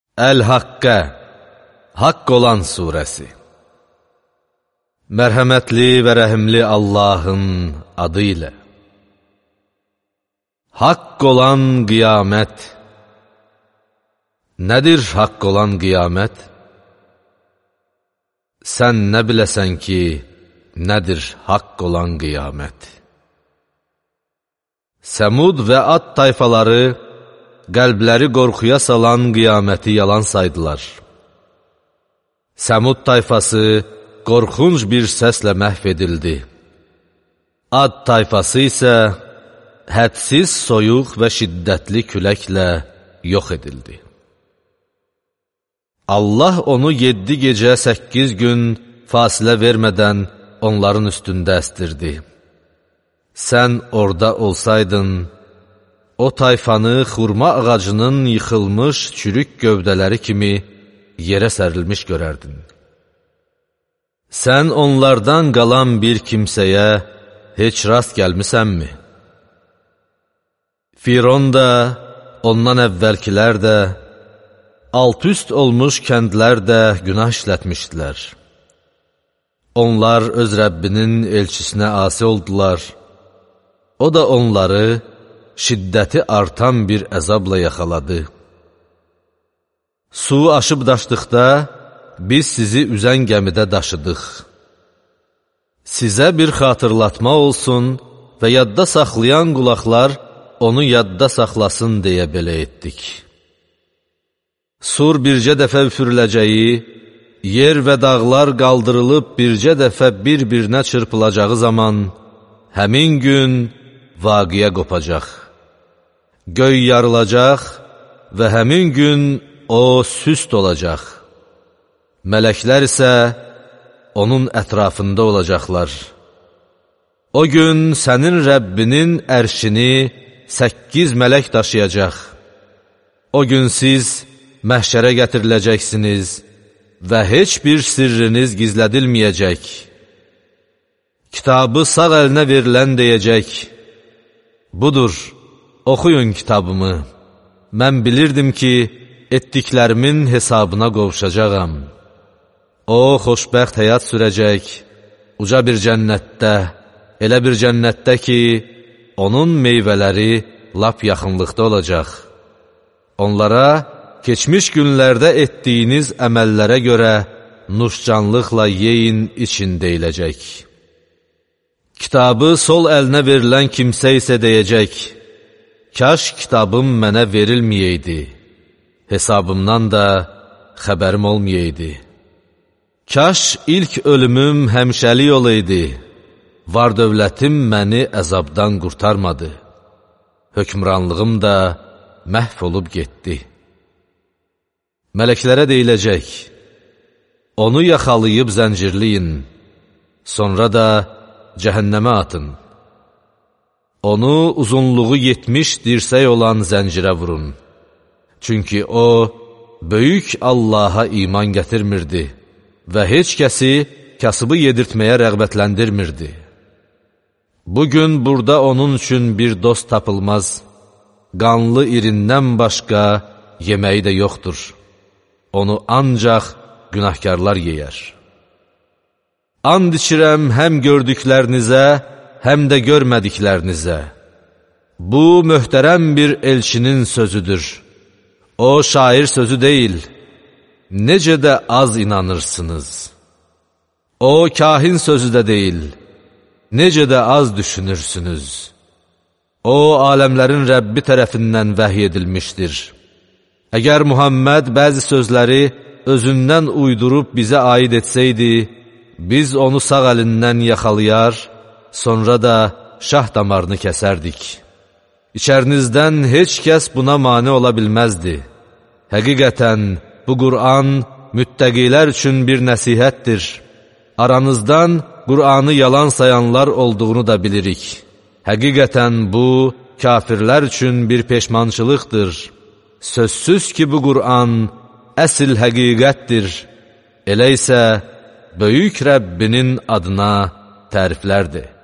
Əl-Haqqə, Haqq olan surəsi. Mərhəmətli və rəhimli Allahın adı ilə. Haqq olan qiyamət. Nədir haqq olan qiyamət? Sən nə biləsən ki, nədir haqq olan qiyamət? Səmud və Ad tayfaları qəlbləri qorxuya salan qiyaməti yalan saydılar. Səmud tayfası qorxunc bir səslə məhv edildi. Ad tayfası isə hədsiz soyuq və şiddətli küləklə yox edildi. Allah onu 7 gecə 8 gün fasilə vermədən onların üstündə əstirdi. Sən orada olsaydın, o tayfanı xurma ağacının yıxılmış çürük gövdələri kimi yerə sərilmiş görərdin. Sən onlardan qalan bir kimsəyə heç rast gəlmisənmi? Firon da, ondan əvvəlkilər də, alt-üst olmuş kəndlər də günah işlətmişdilər. Onlar öz Rəbbinin elçisinə asi oldular. O da onları şiddəti artan bir əzabla yaxaladı. Su aşıb daşdıqda, biz sizi üzən gəmidə daşıdıq. Sizə bir xatırlatma olsun və yadda saxlayan qulaqlar onu yadda saxlasın deyə belə etdik. Sur bircə dəfə üfürüləcəyi, yer və dağlar qaldırılıb bircə dəfə bir-birinə çırpılacağı zaman, həmin gün vaqiyə qopacaq. Göy yarılacaq və həmin gün o süst olacaq. Mələklər isə onun ətrafında olacaqlar. O gün sənin Rəbbinin ərşini 8 mələk daşıyacaq. O gün siz məhşərə gətiriləcəksiniz və heç bir sirriniz gizlədilməyəcək. Kitabı sağ əlinə verilən deyəcək: budur, oxuyun kitabımı. Mən bilirdim ki, etdiklərimin hesabına qovuşacağam. O, xoşbəxt həyat sürəcək, uca bir cənnətdə, elə bir cənnətdə ki, onun meyvələri lap yaxınlıqda olacaq. Onlara keçmiş günlərdə etdiyiniz əməllərə görə nuşcanlıqla yeyin için deyiləcək. Kitabı sol əlinə verilən kimsə isə deyəcək: kaş kitabım mənə verilməyəydi, hesabımdan da xəbərim olmayaydı. Kaş ilk ölümüm həmişəlik olaydı, var dövlətim məni əzabdan qurtarmadı, hökmranlığım da məhv olub getdi. Mələklərə deyiləcək: onu yaxalayıb zəncirləyin, sonra da cəhənnəmə atın. Onu uzunluğu 70 dirsək olan zəncirə vurun. Çünki o, böyük Allaha iman gətirmirdi və heç kəsi kasıbı yedirtməyə rəğbətləndirmirdi. Bugün burada onun üçün bir dost tapılmaz, qanlı irindən başqa yeməyi də yoxdur. Onu ancaq günahkarlar yeyər. And içirəm həm gördüklərinizə, həm də görmədiklərinizə. Bu, möhtərəm bir elçinin sözüdür. O, şair sözü deyil. Necə də az inanırsınız. O, kahin sözü də deyil. Necə də az düşünürsünüz. O, aləmlərin Rəbbi tərəfindən vəhiy edilmişdir. Əgər Muhammed bəzi sözləri özündən uydurub bizə aid etsəydi, biz onu sağ əlindən yaxalayar, sonra da şah damarını kəsərdik. İçərinizdən heç kəs buna mane ola bilməzdi. Həqiqətən, bu Qur'an müttəqilər üçün bir nəsihətdir. Aranızdan Qur'anı yalan sayanlar olduğunu da bilirik. Həqiqətən, bu, kafirlər üçün bir peşmançılıqdır. Sözsüz ki, bu Qur'an əsl həqiqətdir. Elə isə, böyük Rəbbinin adına təriflərdir.